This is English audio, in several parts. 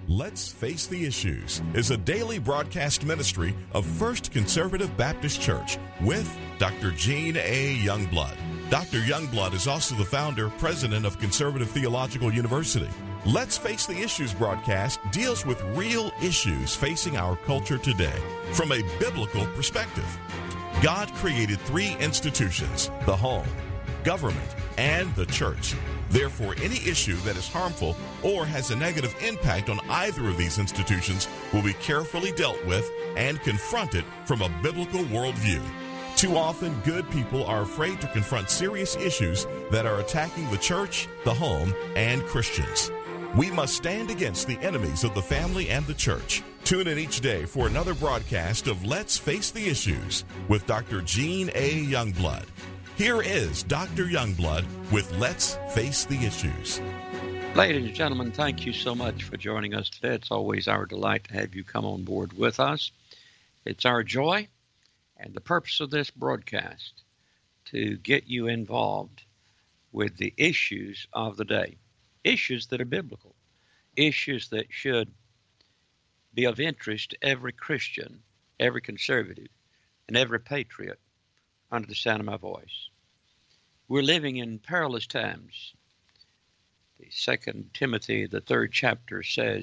Let's Face the Issues is a daily broadcast ministry of First Conservative Baptist Church with Dr. Gene A. Youngblood. Dr. Youngblood is also the founder, president of Conservative Theological University. Let's Face the Issues broadcast deals with real issues facing our culture today from a biblical perspective. God created three institutions: the home, government, and the church. Therefore, any issue that is harmful or has a negative impact on either of these institutions will be carefully dealt with and confronted from a biblical worldview. Too often, good people are afraid to confront serious issues that are attacking the church, the home, and Christians. We must stand against the enemies of the family and the church. Tune in each day for another broadcast of Let's Face the Issues with Dr. Gene A. Youngblood. Here is Dr. Youngblood with Let's Face the Issues. Ladies and gentlemen, thank you so much for joining us today. It's always our delight to have you come on board with us. It's our joy and the purpose of this broadcast to get you involved with the issues of the day, issues that are biblical, issues that should be of interest to every Christian, every conservative, and every patriot under the sound of my voice. We're living in perilous times. The 2 Timothy, the 3rd chapter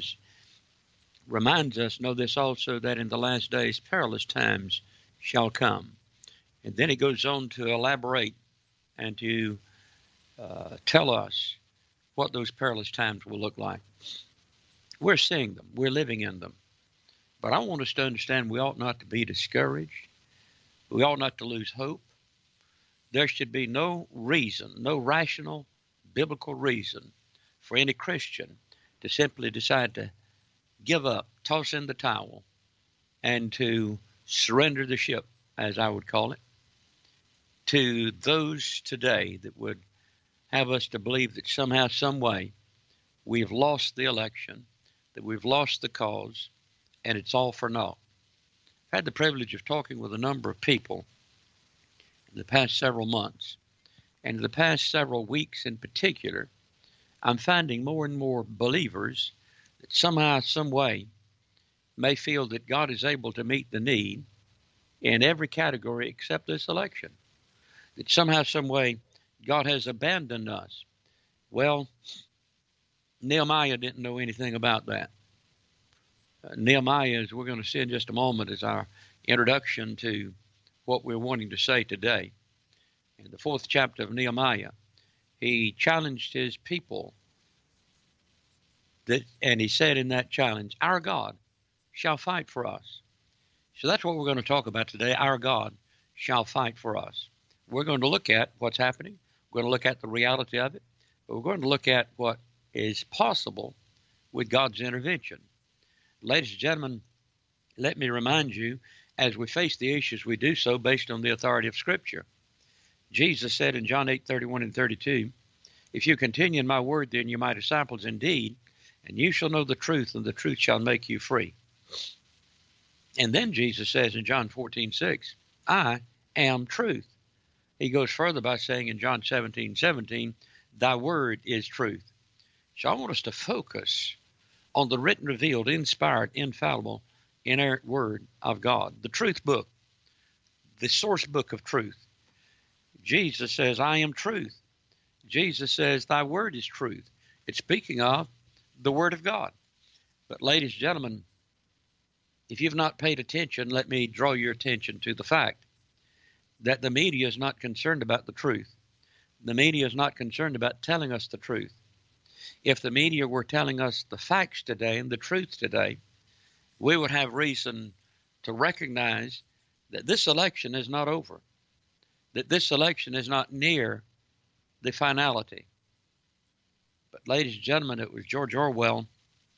reminds us, know this also, that in the last days perilous times shall come. And then he goes on to elaborate and to tell us what those perilous times will look like. We're seeing them. We're living in them. But I want us to understand we ought not to be discouraged. We ought not to lose hope. There should be no reason, no rational biblical reason for any Christian to simply decide to give up, toss in the towel, and to surrender the ship, as I would call it, to those today that would have us to believe that somehow, some way, we've lost the election, that we've lost the cause, and it's all for naught. I've had the privilege of talking with a number of people in the past several months, and in the past several weeks in particular, I'm finding more and more believers that somehow, some way, may feel that God is able to meet the need in every category except this election, that somehow, some way, God has abandoned us. Well, Nehemiah didn't know anything about that. Nehemiah, as we're going to see in just a moment, is our introduction to what we're wanting to say today. In the 4th chapter of Nehemiah, he challenged his people, and he said in that challenge, our God shall fight for us. So that's what we're going to talk about today. Our God shall fight for us. We're going to look at what's happening. We're going to look at the reality of it. But we're going to look at what is possible with God's intervention. Ladies and gentlemen, let me remind you, as we face the issues, we do so based on the authority of Scripture. Jesus said in John 8:31 and 32, if you continue in my word, then you're my disciples indeed, and you shall know the truth, and the truth shall make you free. And then Jesus says in John 14:6, I am truth. He goes further by saying in John 17:17, thy word is truth. So I want us to focus on the written, revealed, inspired, infallible, inerrant word of God, the truth book, the source book of truth. Jesus says, I am truth. Jesus says, thy word is truth. It's speaking of the word of God. But ladies and gentlemen, if you've not paid attention, let me draw your attention to the fact that the media is not concerned about the truth. The media is not concerned about telling us the truth. If the media were telling us the facts today and the truth today, we would have reason to recognize that this election is not over, that this election is not near the finality. But ladies and gentlemen, it was George Orwell,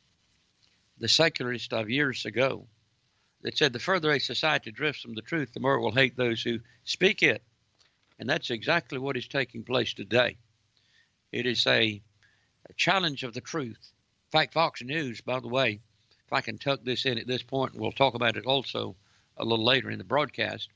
the secularist of years ago, that said the further a society drifts from the truth, the more it will hate those who speak it. And that's exactly what is taking place today. It is a challenge of the truth. In fact, Fox News, by the way, if I can tuck this in at this point, and we'll talk about it also a little later in the broadcast,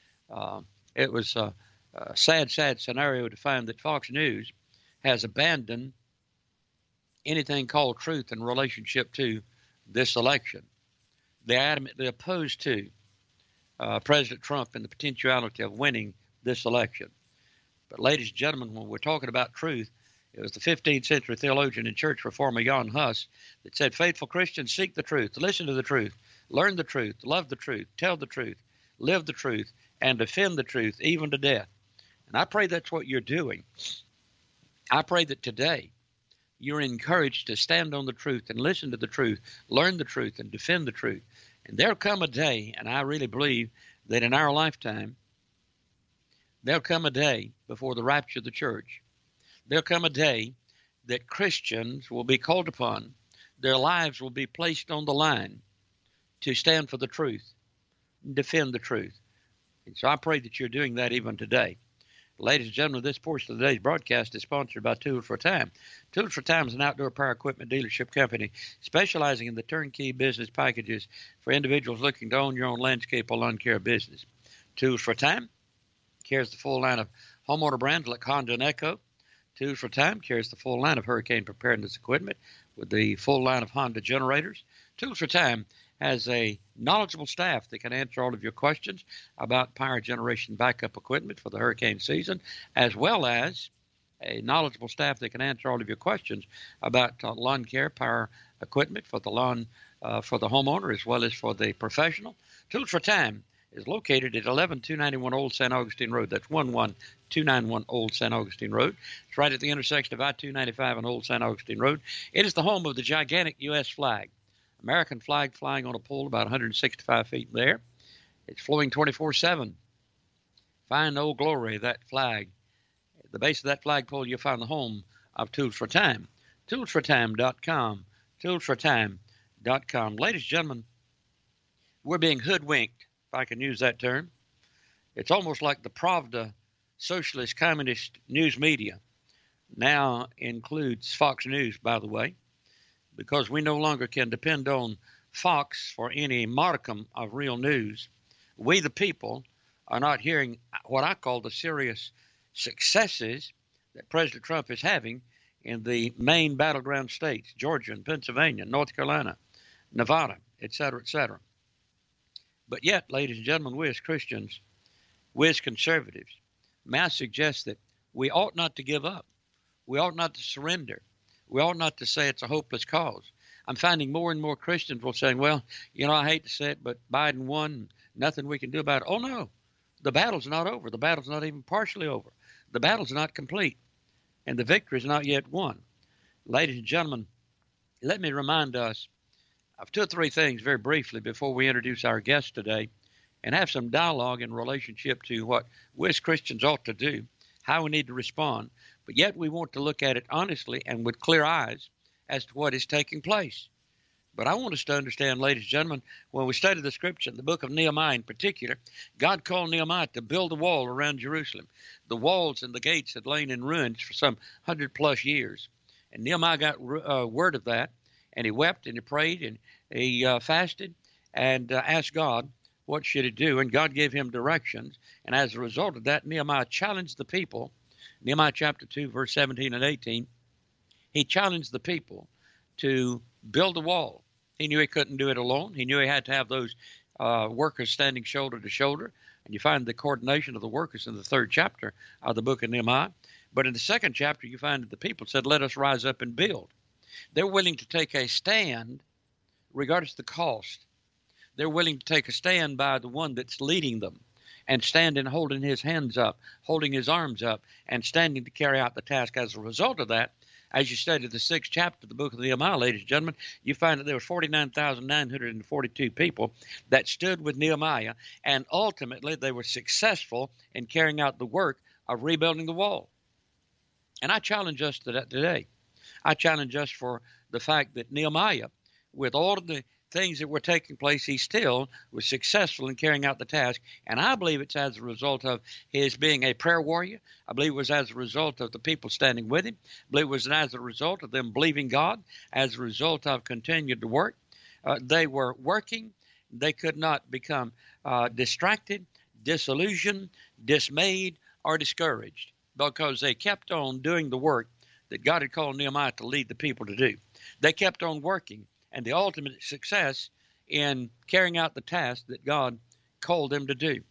it was a sad scenario to find that Fox News has abandoned anything called truth in relationship to this election. They're adamantly opposed to President Trump and the potentiality of winning this election. But ladies and gentlemen, when we're talking about truth, it was the 15th century theologian and church reformer Jan Hus that said, faithful Christians seek the truth, listen to the truth, learn the truth, love the truth, tell the truth, live the truth, and defend the truth, even to death. And I pray that's what you're doing. I pray that today you're encouraged to stand on the truth and listen to the truth, learn the truth, and defend the truth. And there'll come a day, and I really believe that in our lifetime, there'll come a day before the rapture of the church. There'll come a day that Christians will be called upon. Their lives will be placed on the line to stand for the truth, defend the truth. And so I pray that you're doing that even today. Ladies and gentlemen, this portion of today's broadcast is sponsored by Tools for Time. Tools for Time is an outdoor power equipment dealership company specializing in the turnkey business packages for individuals looking to own your own landscape or lawn care business. Tools for Time carries the full line of homeowner brands like Honda and Echo. Tools for Time carries the full line of hurricane preparedness equipment with the full line of Honda generators. Tools for Time has a knowledgeable staff that can answer all of your questions about power generation backup equipment for the hurricane season, as well as a knowledgeable staff that can answer all of your questions about lawn care power equipment for the lawn, for the homeowner as well as for the professional. Tools for Time is located at 11291 Old St. Augustine Road. That's 11291 Old St. Augustine Road. It's right at the intersection of I-295 and Old St. Augustine Road. It is the home of the gigantic U.S. flag. American flag flying on a pole about 165 feet in the air. It's flowing 24/7. Find Old Glory, that flag. At the base of that flagpole, you'll find the home of Tools for Time. ToolsForTime.com. ToolsForTime.com. Ladies and gentlemen, we're being hoodwinked, if I can use that term. It's almost like the Pravda socialist communist news media now includes Fox News, by the way, because we no longer can depend on Fox for any modicum of real news. We, the people, are not hearing what I call the serious successes that President Trump is having in the main battleground states, Georgia and Pennsylvania, North Carolina, Nevada, et cetera, et cetera. But yet, ladies and gentlemen, we as Christians, we as conservatives, may I suggest that we ought not to give up. We ought not to surrender. We ought not to say it's a hopeless cause. I'm finding more and more Christians will say, well, you know, I hate to say it, but Biden won, nothing we can do about it. Oh, no, the battle's not over. The battle's not even partially over. The battle's not complete, and the victory is not yet won. Ladies and gentlemen, let me remind us of two or three things very briefly before we introduce our guest today and have some dialogue in relationship to what we as Christians ought to do, how we need to respond. But yet we want to look at it honestly and with clear eyes as to what is taking place. But I want us to understand, ladies and gentlemen, when we study the scripture, the book of Nehemiah in particular, God called Nehemiah to build a wall around Jerusalem. The walls and the gates had lain in ruins for some 100+ years. And Nehemiah got word of that, and he wept and he prayed and he fasted and asked God what should he do, and God gave him directions. And as a result of that, Nehemiah challenged the people. Nehemiah chapter 2, verse 17 and 18, he challenged the people to build a wall. He knew he couldn't do it alone. He knew he had to have those workers standing shoulder to shoulder. And you find the coordination of the workers in the 3rd chapter of the book of Nehemiah. But in the 2nd chapter, you find that the people said, let us rise up and build. They're willing to take a stand regardless of the cost. They're willing to take a stand by the one that's leading them, and standing, holding his hands up, holding his arms up, and standing to carry out the task. As a result of that, as you study the 6th chapter of the book of Nehemiah, ladies and gentlemen, you find that there were 49,942 people that stood with Nehemiah, and ultimately they were successful in carrying out the work of rebuilding the wall. And I challenge us to that today. I challenge us for the fact that Nehemiah, with all of the things that were taking place, he still was successful in carrying out the task. And I believe it's as a result of his being a prayer warrior. I believe it was as a result of the people standing with him. I believe it was as a result of them believing God, as a result of continuing to work. They were working. They could not become distracted, disillusioned, dismayed, or discouraged, because they kept on doing the work that God had called Nehemiah to lead the people to do. They kept on working, and the ultimate success in carrying out the task that God called them to do.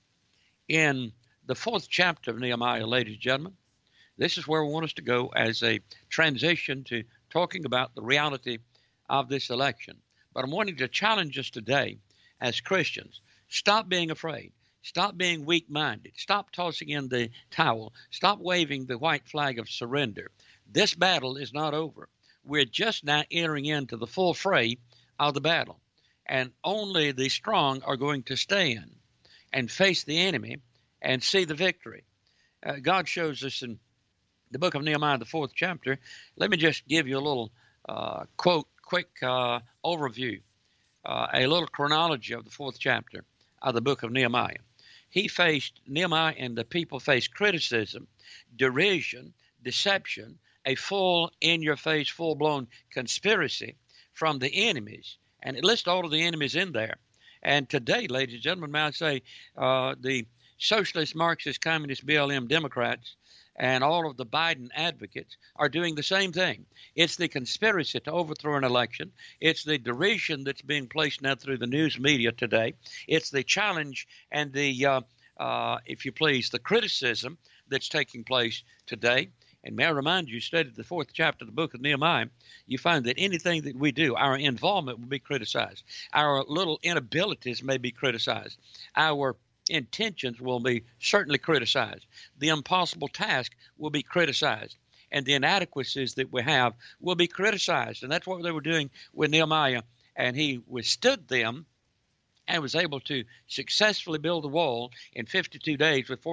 In the 4th chapter of Nehemiah, ladies and gentlemen, this is where we want us to go as a transition to talking about the reality of this election. But I'm wanting to challenge us today as Christians. Stop being afraid. Stop being weak-minded. Stop tossing in the towel. Stop waving the white flag of surrender. This battle is not over. We're just now entering into the full fray of the battle. And only the strong are going to stand and face the enemy and see the victory. God shows us in the book of Nehemiah, the 4th chapter. Let me just give you a little quick overview, a little chronology of the 4th chapter of the book of Nehemiah. Nehemiah and the people faced criticism, derision, deception, a full in-your-face, full-blown conspiracy from the enemies. And it lists all of the enemies in there. And today, ladies and gentlemen, may I say, the socialist, Marxist, communist, BLM Democrats and all of the Biden advocates are doing the same thing. It's the conspiracy to overthrow an election. It's the derision that's being placed now through the news media today. It's the challenge and the, if you please, the criticism that's taking place today. And may I remind you, studied the 4th chapter of the book of Nehemiah, you find that anything that we do, our involvement will be criticized. Our little inabilities may be criticized. Our intentions will be certainly criticized. The impossible task will be criticized. And the inadequacies that we have will be criticized. And that's what they were doing with Nehemiah. And he withstood them and was able to successfully build a wall in 52 days with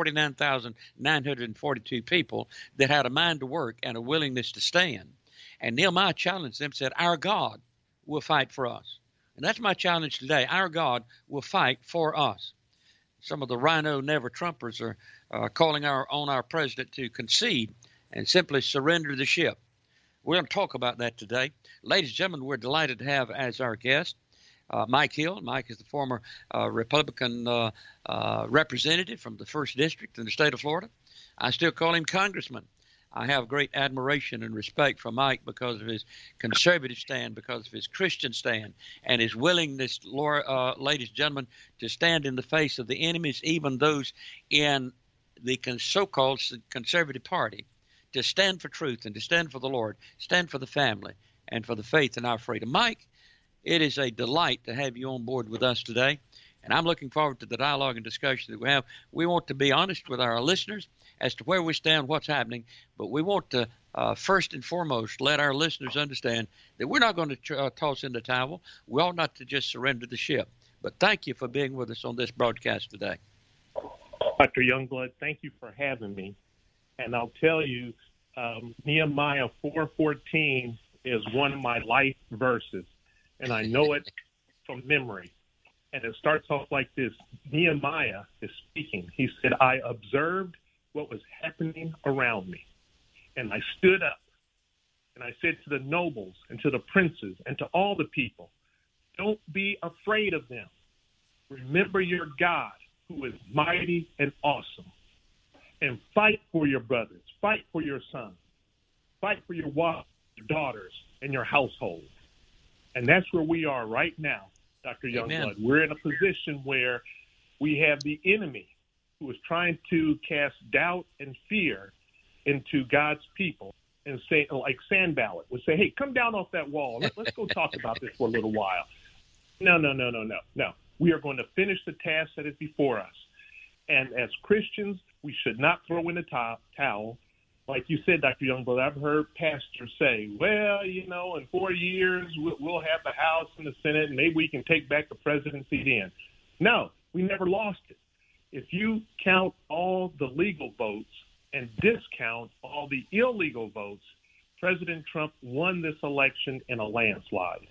49,942 people that had a mind to work and a willingness to stand. And Nehemiah challenged them, said, our God will fight for us. And that's my challenge today. Our God will fight for us. Some of the rhino never-Trumpers are calling on our president to concede and simply surrender the ship. We're going to talk about that today. Ladies and gentlemen, we're delighted to have as our guest Mike Hill. Mike is the former Republican representative from the 1st District in the state of Florida. I still call him Congressman. I have great admiration and respect for Mike because of his conservative stand, because of his Christian stand, and his willingness, ladies and gentlemen, to stand in the face of the enemies, even those in the so-called conservative party, to stand for truth and to stand for the Lord, stand for the family, and for the faith in our freedom. Mike, it is a delight to have you on board with us today, and I'm looking forward to the dialogue and discussion that we have. We want to be honest with our listeners as to where we stand, what's happening, but we want to first and foremost let our listeners understand that we're not going to toss in the towel. We ought not to just surrender the ship. But thank you for being with us on this broadcast today. Dr. Youngblood, thank you for having me. And I'll tell you, Nehemiah 4:14 is one of my life verses, and I know it from memory. And it starts off like this. Nehemiah is speaking. He said, I observed what was happening around me, and I stood up, and I said to the nobles and to the princes and to all the people, don't be afraid of them. Remember your God, who is mighty and awesome, and fight for your brothers, fight for your sons, fight for your wives, your daughters, and your household. And that's where we are right now, Dr. Youngblood. We're in a position where we have the enemy who is trying to cast doubt and fear into God's people and say, like Sanballat would say, hey, come down off that wall. Let's go talk about this for a little while. No. We are going to finish the task that is before us. And as Christians, we should not throw in the towel. Like you said, Dr. Youngblood, I've heard pastors say, well, in 4 years, we'll have the House and the Senate, and maybe we can take back the presidency then. No, we never lost it. If you count all the legal votes and discount all the illegal votes, President Trump won this election in a landslide.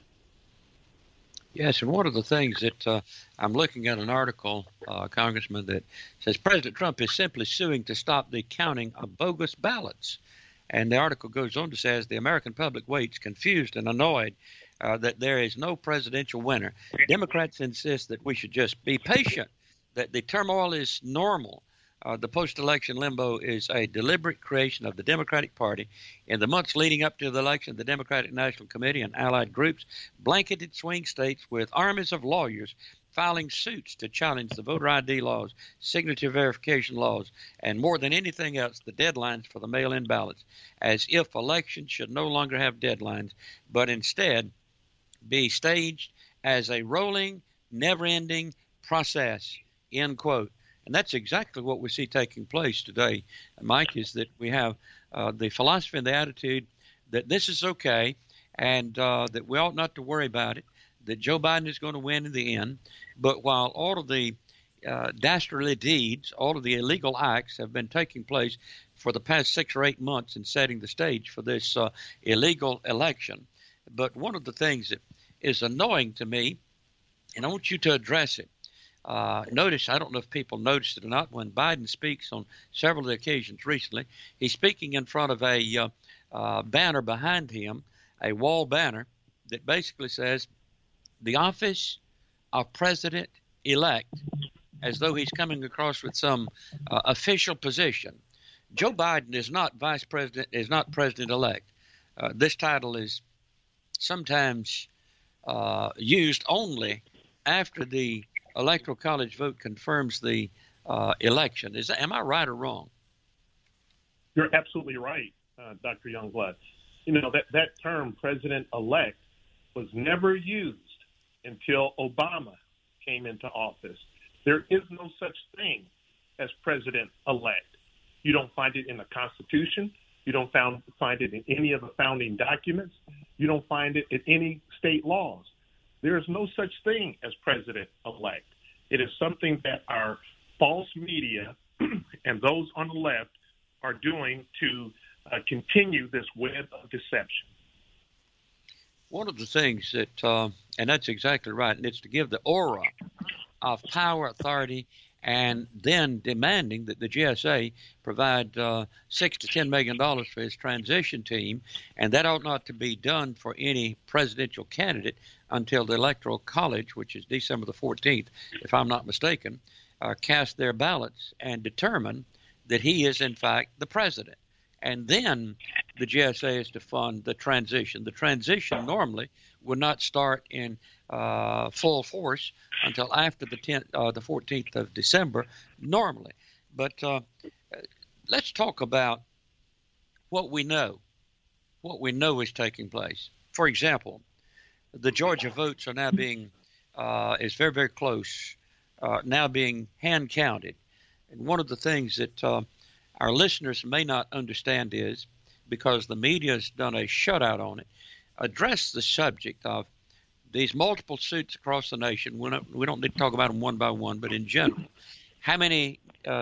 Yes, and one of the things that I'm looking at an article, Congressman, that says President Trump is simply suing to stop the counting of bogus ballots. And the article goes on to say, as the American public waits, confused and annoyed that there is no presidential winner, Democrats insist that we should just be patient, that the turmoil is normal. The post-election limbo is a deliberate creation of the Democratic Party. In the months leading up to the election, the Democratic National Committee and allied groups blanketed swing states with armies of lawyers filing suits to challenge the voter ID laws, signature verification laws, and more than anything else, the deadlines for the mail-in ballots, as if elections should no longer have deadlines, but instead be staged as a rolling, never-ending process, end quote. And that's exactly what we see taking place today, Mike, is that we have the philosophy and the attitude that this is okay and that we ought not to worry about it, that Joe Biden is going to win in the end. But while all of the dastardly deeds, all of the illegal acts have been taking place for the past 6 or 8 months and setting the stage for this illegal election. But one of the things that is annoying to me, and I want you to address it, notice, I don't know if people noticed it or not, when Biden speaks on several occasions recently, he's speaking in front of a banner behind him, a wall banner that basically says, the office of President-elect, as though he's coming across with some official position. Joe Biden is not vice president, is not president-elect. This title is sometimes used only after the Electoral College vote confirms the election. Am I right or wrong? You're absolutely right, Dr. Youngblood. You know, that term, president-elect, was never used until Obama came into office. There is no such thing as president-elect. You don't find it in the Constitution. You don't find it in any of the founding documents. You don't find it in any state laws. There is no such thing as president-elect. It is something that our false media and those on the left are doing to continue this web of deception. One of the things that, and that's exactly right, and it's to give the aura of power, authority, and then demanding that the GSA provide $6 to $10 million for his transition team, and that ought not to be done for any presidential candidate until the Electoral College, which is December the 14th, if I'm not mistaken, cast their ballots and determine that he is, in fact, the president. And then the GSA is to fund the transition. The transition normally would not start in full force until after the 14th of December, normally. But let's talk about what we know is taking place. For example, the Georgia votes are now being, is very, very close, now being hand counted. And one of the things that our listeners may not understand is, because the media has done a shutout on it, address the subject of these multiple suits across the nation. We don't need to talk about them one by one, but in general, how many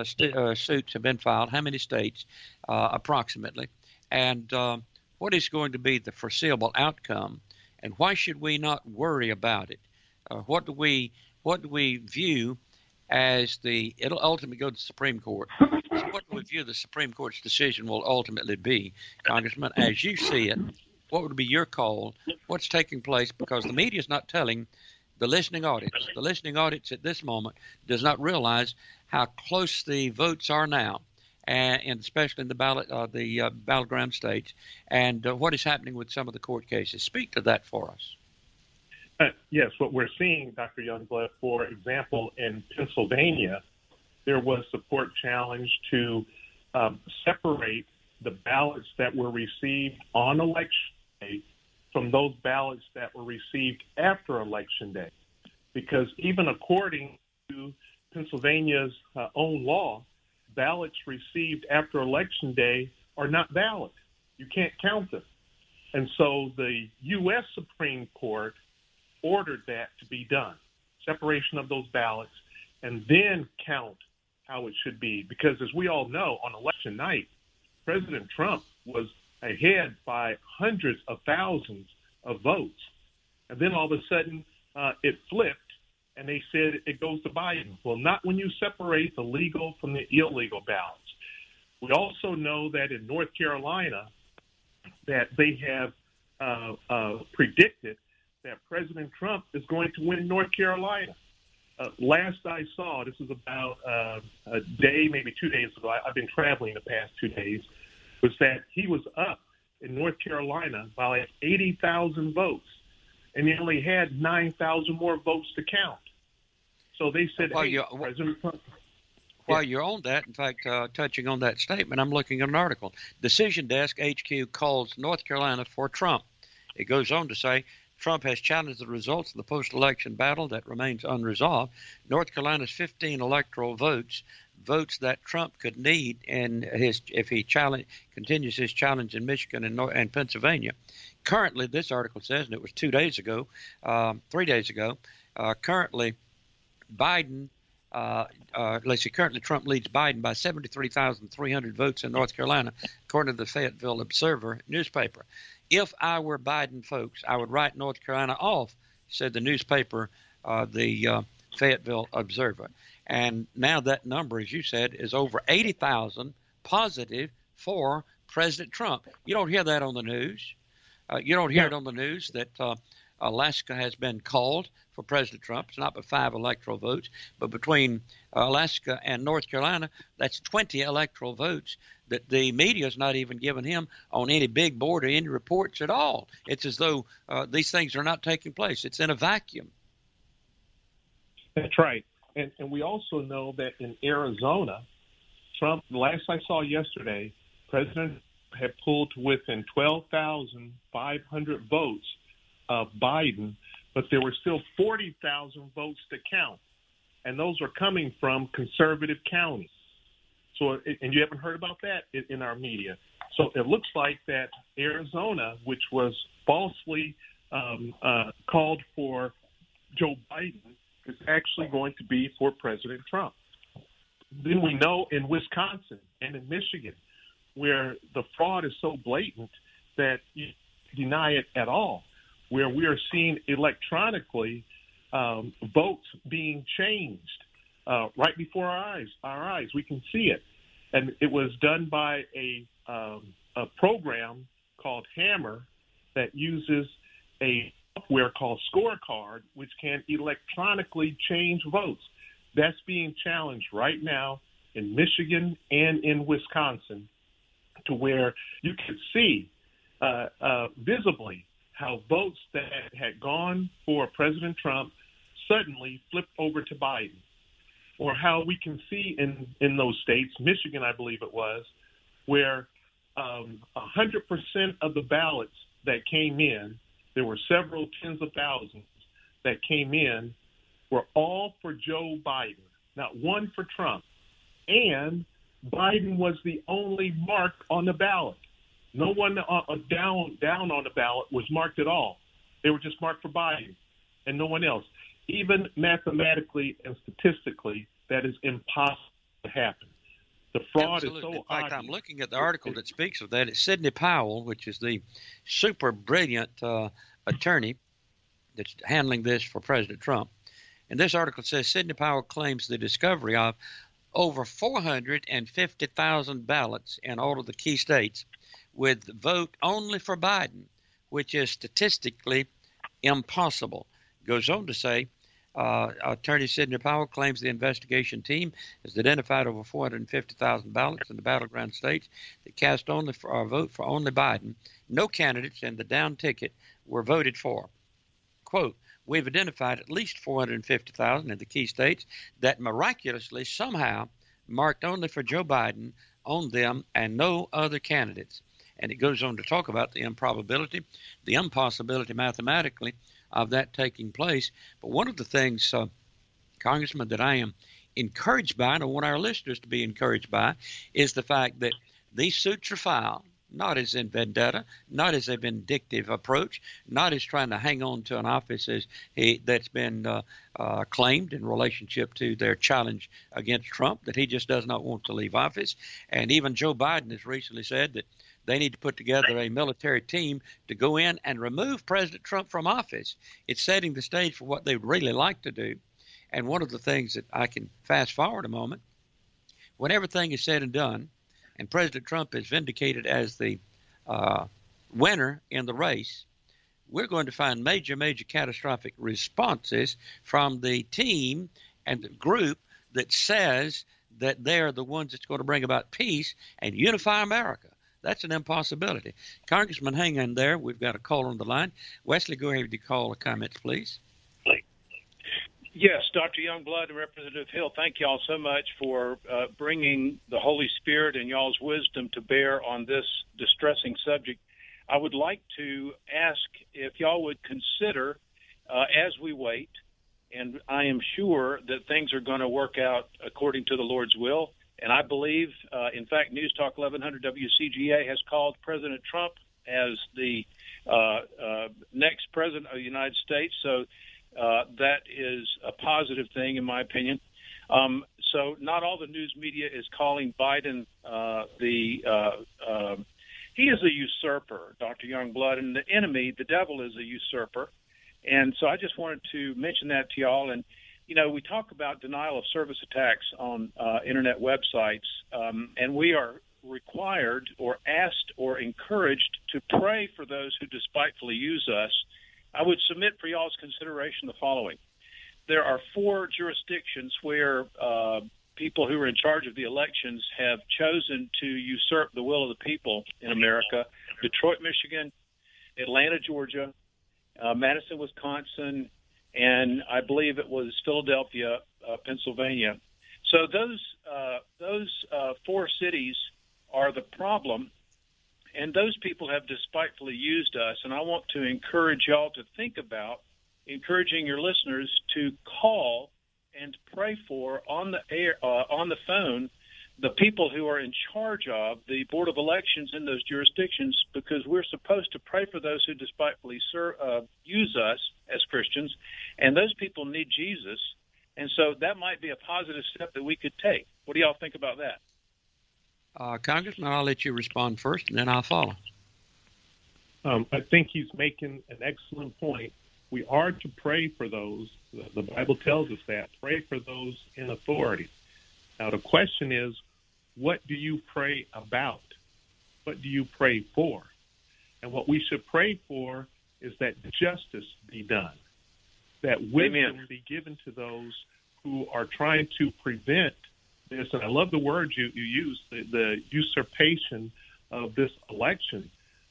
suits have been filed, how many states approximately, and what is going to be the foreseeable outcome, and why should we not worry about it? What do we view as it'll ultimately go to the Supreme Court? What do we view the Supreme Court's decision will ultimately be, Congressman, as you see it? What would be your call? What's taking place? Because the media is not telling the listening audience. The listening audience at this moment does not realize how close the votes are now, and especially in the battleground states, and what is happening with some of the court cases. Speak to that for us. Yes, what we're seeing, Dr. Youngblood, for example, in Pennsylvania, there was support challenge to separate the ballots that were received on Election Day from those ballots that were received after Election Day. Because even according to Pennsylvania's own law, ballots received after Election Day are not valid. You can't count them. And so the U.S. Supreme Court ordered that to be done, separation of those ballots, and then count how it should be. Because as we all know, on election night, President Trump was ahead by hundreds of thousands of votes. And then all of a sudden, it flipped, and they said it goes to Biden. Well, not when you separate the legal from the illegal ballots. We also know that in North Carolina, that they have predicted that President Trump is going to win North Carolina. last I saw, this was about a day, maybe 2 days ago. I've been traveling the past 2 days. Was that he was up in North Carolina by like 80,000 votes, and he only had 9,000 more votes to count. So they said, President Trump. While you're on that, in fact, touching on that statement, I'm looking at an article. Decision Desk HQ calls North Carolina for Trump. It goes on to say, Trump has challenged the results of the post-election battle that remains unresolved. North Carolina's 15 electoral votes that Trump could need if he continues his challenge in Michigan and Pennsylvania. Currently, this article says, and it was 3 days ago, currently Biden, currently Trump leads Biden by 73,300 votes in North Carolina, according to the Fayetteville Observer newspaper. If I were Biden, folks, I would write North Carolina off, said the newspaper, the Fayetteville Observer. And now that number, as you said, is over 80,000 positive for President Trump. You don't hear that on the news. You don't hear it on the news that Alaska has been called for President Trump. It's not but 5 electoral votes, but between Alaska and North Carolina, that's 20 electoral votes that the media is not even giving him on any big board or any reports at all. It's as though these things are not taking place. It's in a vacuum. That's right. And we also know that in Arizona, Trump, last I saw yesterday, President had pulled to within 12,500 votes of Biden, but there were still 40,000 votes to count. And those are coming from conservative counties. So, and you haven't heard about that in our media. So it looks like that Arizona, which was falsely called for Joe Biden, is actually going to be for President Trump. Then we know in Wisconsin and in Michigan, where the fraud is so blatant that you deny it at all, where we are seeing electronically votes being changed right before our eyes. We can see it. And it was done by a program called Hammer that uses a software called Scorecard, which can electronically change votes. That's being challenged right now in Michigan and in Wisconsin, to where you can see visibly how votes that had gone for President Trump suddenly flipped over to Biden. Or how we can see in those states, Michigan, I believe it was, where 100% of the ballots that came in, there were several tens of thousands that came in, were all for Joe Biden, not one for Trump. And Biden was the only mark on the ballot. No one down on the ballot was marked at all. They were just marked for Biden and no one else. Even mathematically and statistically, that is impossible to happen. The fraud is so obvious. In fact, I'm looking at the article that speaks of that. It's Sidney Powell, which is the super brilliant attorney that's handling this for President Trump. And this article says Sidney Powell claims the discovery of over 450,000 ballots in all of the key states with vote only for Biden, which is statistically impossible. Goes on to say, Attorney Sidney Powell claims the investigation team has identified over 450,000 ballots in the battleground states that cast only for or vote for only Biden. No candidates in the down ticket were voted for. Quote, we've identified at least 450,000 in the key states that miraculously somehow marked only for Joe Biden on them and no other candidates. And it goes on to talk about the improbability, the impossibility mathematically of that taking place. But one of the things, Congressman, that I am encouraged by, and I want our listeners to be encouraged by, is the fact that these suits are filed, not as in vendetta, not as a vindictive approach, not as trying to hang on to an office that's been claimed in relationship to their challenge against Trump, that he just does not want to leave office. And even Joe Biden has recently said that they need to put together a military team to go in and remove President Trump from office. It's setting the stage for what they would really like to do. And one of the things that I can fast forward a moment, when everything is said and done, and President Trump is vindicated as the winner in the race, we're going to find major catastrophic responses from the team and the group that says that they're the ones that's going to bring about peace and unify America. That's an impossibility. Congressman, hang in there. We've got a caller on the line. Wesley, go ahead with your call or comments, please. Yes, Dr. Youngblood and Representative Hill, thank y'all so much for bringing the Holy Spirit and y'all's wisdom to bear on this distressing subject. I would like to ask if y'all would consider, as we wait, and I am sure that things are going to work out according to the Lord's will, and I believe, in fact, News Talk 1100 WCGA has called President Trump as the next president of the United States, so that is a positive thing, in my opinion. So not all the news media is calling Biden he is a usurper, Dr. Youngblood, and the enemy, the devil, is a usurper. And so I just wanted to mention that to y'all. And, you know, we talk about denial of service attacks on Internet websites, and we are required or asked or encouraged to pray for those who despitefully use us. I would submit for y'all's consideration the following. There are 4 jurisdictions where people who are in charge of the elections have chosen to usurp the will of the people in America: Detroit, Michigan, Atlanta, Georgia, Madison, Wisconsin, and I believe it was Philadelphia, Pennsylvania. So those 4 cities are the problem, and those people have despitefully used us. And I want to encourage y'all to think about encouraging your listeners to call and pray for on the air, on the phone, the people who are in charge of the Board of Elections in those jurisdictions, because we're supposed to pray for those who despitefully use us as Christians, and those people need Jesus. And so that might be a positive step that we could take. What do y'all think about that? Congressman, I'll let you respond first, and then I'll follow. I think he's making an excellent point. We are to pray for those. The Bible tells us that. Pray for those in authority. Now, the question is, what do you pray about? What do you pray for? And what we should pray for is that justice be done, that wisdom be given to those who are trying to prevent this. And I love the word you use, the usurpation of this election,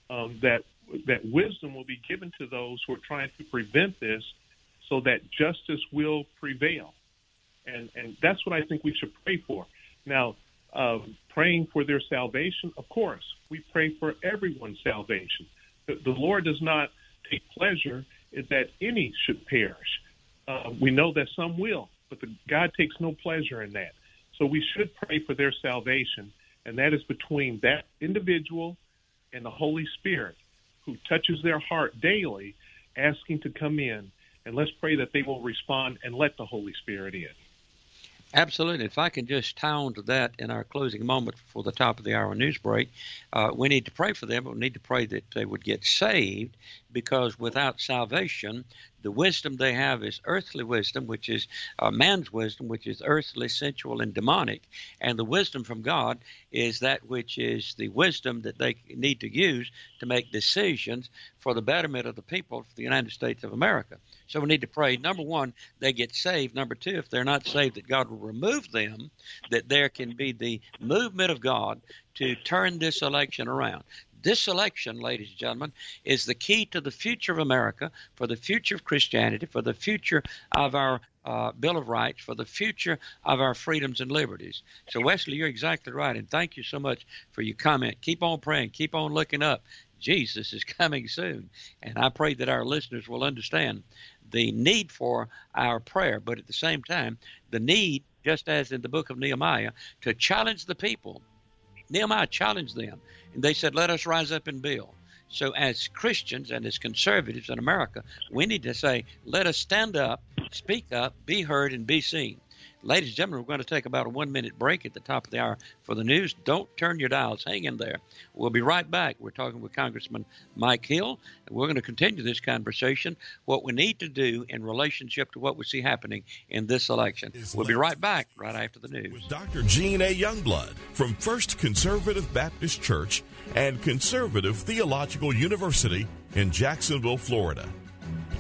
that wisdom will be given to those who are trying to prevent this so that justice will prevail. And that's what I think we should pray for. Now, praying for their salvation, of course, we pray for everyone's salvation. The Lord does not take pleasure in that any should perish. We know that some will, but God takes no pleasure in that. So we should pray for their salvation, and that is between that individual and the Holy Spirit, who touches their heart daily, asking to come in. And let's pray that they will respond and let the Holy Spirit in. Absolutely. If I can just tie on to that in our closing moment for the top of the hour news break, we need to pray for them, but we need to pray that they would get saved, because without salvation, the wisdom they have is earthly wisdom, which is man's wisdom, which is earthly, sensual, and demonic. And the wisdom from God is that which is the wisdom that they need to use to make decisions for the betterment of the people of the United States of America. So we need to pray, number one, they get saved. Number two, if they're not saved, that God will remove them, that there can be the movement of God to turn this election around. This election, ladies and gentlemen, is the key to the future of America, for the future of Christianity, for the future of our Bill of Rights, for the future of our freedoms and liberties. So, Wesley, you're exactly right, and thank you so much for your comment. Keep on praying. Keep on looking up. Jesus is coming soon, and I pray that our listeners will understand the need for our prayer, but at the same time, the need, just as in the book of Nehemiah, to challenge the people. Nehemiah challenged them, and they said, let us rise up and build. So as Christians and as conservatives in America, we need to say, let us stand up, speak up, be heard, and be seen. Ladies and gentlemen, we're going to take about a 1-minute break at the top of the hour for the news. Don't turn your dials. Hang in there. We'll be right back. We're talking with Congressman Mike Hill, and we're going to continue this conversation, what we need to do in relationship to what we see happening in this election. We'll be right back right after the news. With Dr. Gene A. Youngblood from First Conservative Baptist Church and Conservative Theological University in Jacksonville, Florida.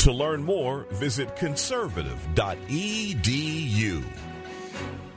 To learn more, visit conservative.edu.